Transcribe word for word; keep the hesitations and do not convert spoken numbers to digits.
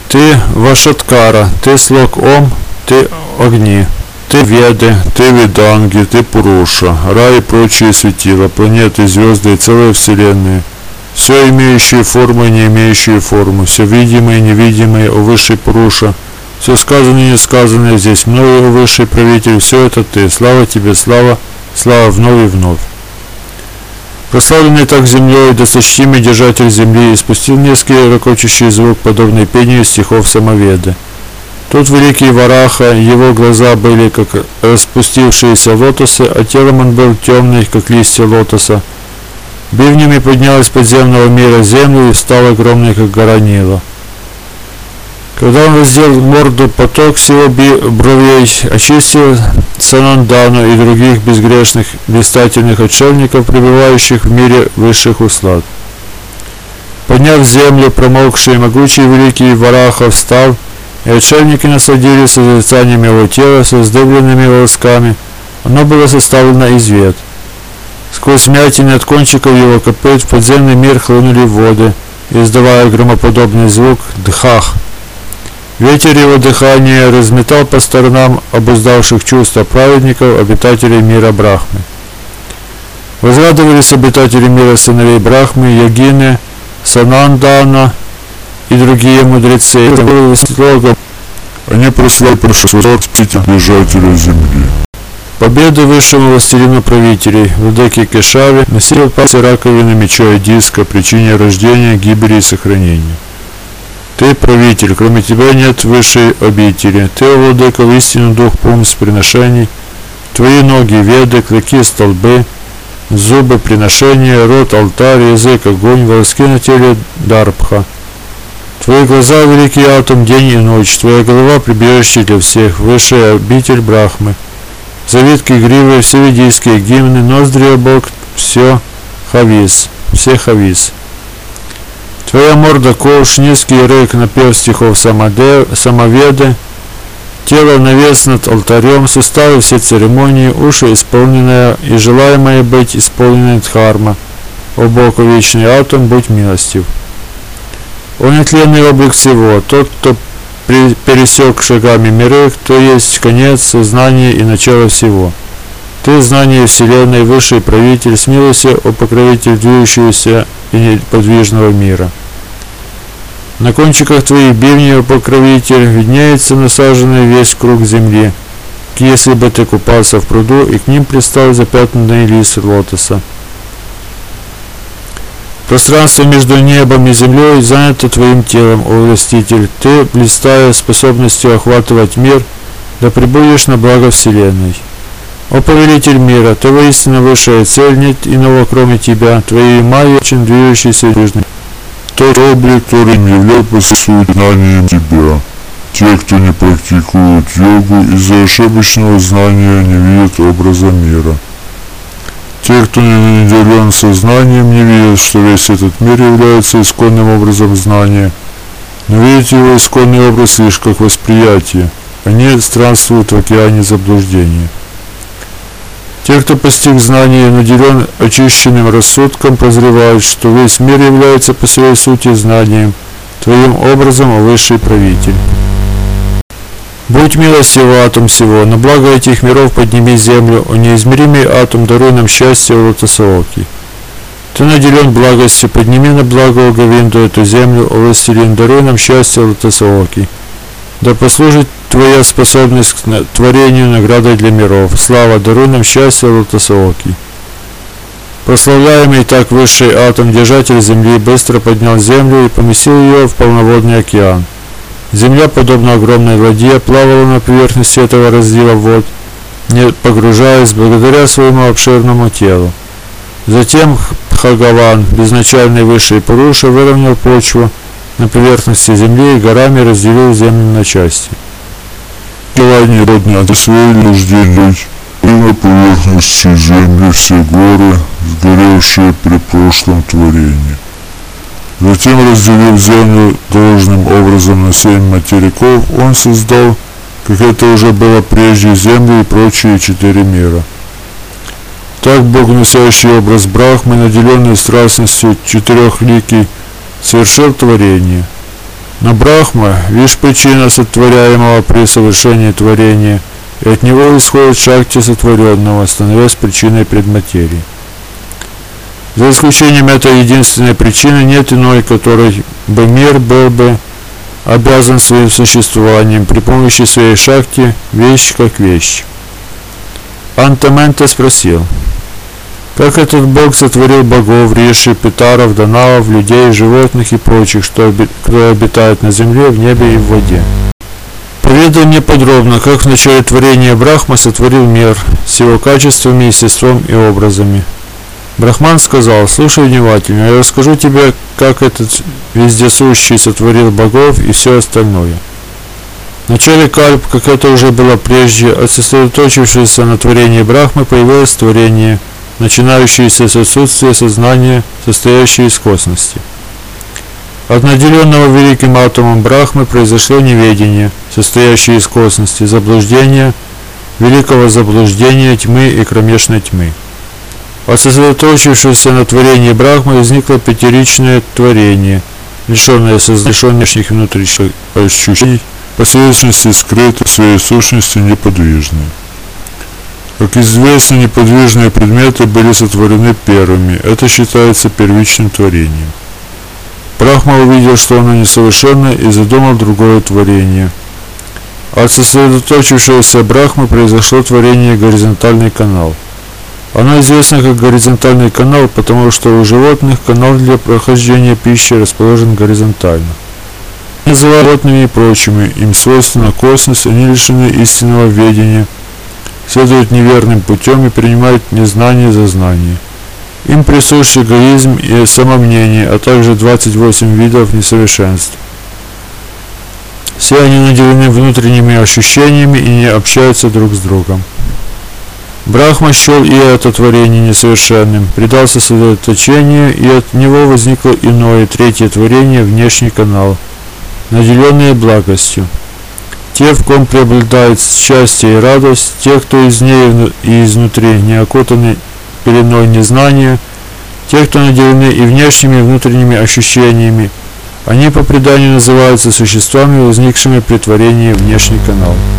ты Вашаткара, ты слог Ом, ты Огни, ты Веды, ты Веданги, ты Пуруша, Ра и прочие светила, планеты, звезды и целые вселенные, все имеющие форму и не имеющие форму, все видимое и невидимое, о высший Пуруша, все сказанное и несказанное здесь мною, о высший правитель, все это ты, слава тебе, слава, слава вновь и вновь. Прославленный так землей, досточтимый держатель земли, испустил низкий ракочущий звук, подобный пению стихов Самоведы. Тут великий Вараха, его глаза были как распустившиеся лотосы, а телом он был темный, как листья лотоса. Бивнями поднял из подземного мира землю и встал огромный, как гора Нила. Когда он раздел морду, поток всего бровей очистил Санандану и других безгрешных, блистательных отшельников, пребывающих в мире высших услад. Подняв землю, промолкший и могучий великий Вараха встал, и отшельники насладились созерцанием его тела с раздыбленными волосками. Оно было составлено из вет. Сквозь вмятины от кончиков его копыт в подземный мир хлынули воды, издавая громоподобный звук «дхах». Ветер его дыхания разметал по сторонам обуздавших чувства праведников, обитателей мира Брахмы. Возрадовались обитатели мира сыновей Брахмы, Ягины, Санандана и другие мудрецы. Они прославили пришествия держателя земли. Победы высшему властелину правителей, владыке Кешаве, носил пальцы раковины меча и диска, причине рождения, гибели и сохранения. Ты, правитель, кроме тебя нет высшей обители. Ты, владыка, в истину дух пумс приношений. Твои ноги, веды, клыки, столбы, зубы, приношения, рот, алтарь, язык, огонь, волоски на теле, дарбха. Твои глаза, великий атом, день и ночь. Твоя голова, прибежище для всех, высшая обитель Брахмы. Завитки, гривы, все ведийские гимны, ноздри обок, все хавис, все хавис. Твоя морда ковш, низкий рык, напев стихов Самаде, Самоведы, тело навес над алтарем, суставы все церемонии, уши исполненная и желаемое быть исполненной дхарма. О Бог, вечный атом, будь милостив. О нетленный облик всего, тот, кто при, пересек шагами миры, кто есть конец, сознание и начало всего. Ты, знание вселенной, высший правитель, смилуйся, о покровитель движущегося и неподвижного мира. На кончиках твоих бивней, о покровитель, виднеется насаженный весь круг земли, если бы ты купался в пруду, и к ним пристал запятнанный лист лотоса. Пространство между небом и землей занято твоим телом, о властитель. Ты, блистая способностью охватывать мир, да пребудешь на благо вселенной. О повелитель мира, ты воистину высшая цель, нет иного кроме тебя, твоей майи очень движущийся движный. Тот облик, который является по сути знанием тебя. Те, кто не практикуют йогу, из-за ошибочного знания не видят образа мира. Те, кто не наделен сознанием, не видят, что весь этот мир является исконным образом знания, но видят его исконный образ лишь как восприятие. Они странствуют в океане заблуждения. Те, кто постиг знания и наделен очищенным рассудком, прозревают, что весь мир является по своей сути знанием, твоим образом, о высший правитель. Будь милостив, атом всего, на благо этих миров подними землю, о неизмеримый атом, даруй нам счастье, о Лотосооки. Ты наделен благостью, подними на благо, о Говинду, эту землю, о властелин, даруй нам счастье, о Лотосооки. Да послужит твоя способность к творению наградой для миров. Слава, даруй нам счастье, Лотосооки. Прославляемый так высший атом, держатель земли, быстро поднял землю и поместил ее в полноводный океан. Земля, подобно огромной ладье, плавала на поверхности этого разлива вод, не погружаясь благодаря своему обширному телу. Затем Бхагаван, безначальный высший Пуруша, выровнял почву на поверхности земли и горами разделил землю на части. Желание родные освоили рождение и на поверхности земли все горы, сгоревшие при прошлом творении. Затем, разделив землю должным образом на семь материков, он создал, как это уже было прежде, землю и прочие четыре мира. Так Бог, носящий образ Брахмы, наделенный страстностью четырехликий, совершил творение. Но Брахма – лишь причина сотворяемого при совершении творения, и от него исходит шакти сотворенного, становясь причиной предматерии. За исключением этой единственной причины нет иной, которой бы мир был бы обязан своим существованием при помощи своей шакти, вещь как вещь. Антаменте спросил, как этот Бог сотворил богов, риши, питаров, данавов, людей, животных и прочих, что кто обитает на земле, в небе и в воде. Поведай мне подробно, как в начале творения Брахма сотворил мир с его качествами, естеством и образами. Брахман сказал, слушай внимательно, я расскажу тебе, как этот вездесущий сотворил богов и все остальное. В начале кальп, как это уже было прежде, от сосредоточившегося на творении Брахмы появилось творение, начинающееся с отсутствия сознания, состоящее из косности. От наделенного великим атомом Брахмы произошло неведение, состоящее из косности, заблуждения, великого заблуждения, тьмы и кромешной тьмы. От сосредоточившегося на творении Брахмы возникло пятеричное творение, лишенное сознания, внешних и внутренних ощущений, последовательности скрыты, в своей сущности неподвижны. Как известно, неподвижные предметы были сотворены первыми. Это считается первичным творением. Брахма увидел, что оно несовершенно, и задумал другое творение. От сосредоточившегося Брахмы произошло творение горизонтальный канал. Оно известно как горизонтальный канал, потому что у животных канал для прохождения пищи расположен горизонтально. Называют животными и прочими, им свойственна косность, они лишены истинного ведения, следуют неверным путем и принимают незнание за знание. Им присущ эгоизм и самомнение, а также двадцать восемь видов несовершенств. Все они наделены внутренними ощущениями и не общаются друг с другом. Брахма счел и это творение несовершенным, предался сосредоточению, и от него возникло иное, третье творение, внешний канал, наделенные благостью. Те, в ком преобладает счастье и радость, те, кто из ней и изнутри не окутаны пеленой незнания, те, кто наделены и внешними, и внутренними ощущениями, они по преданию называются существами, возникшими при творении внешний канал.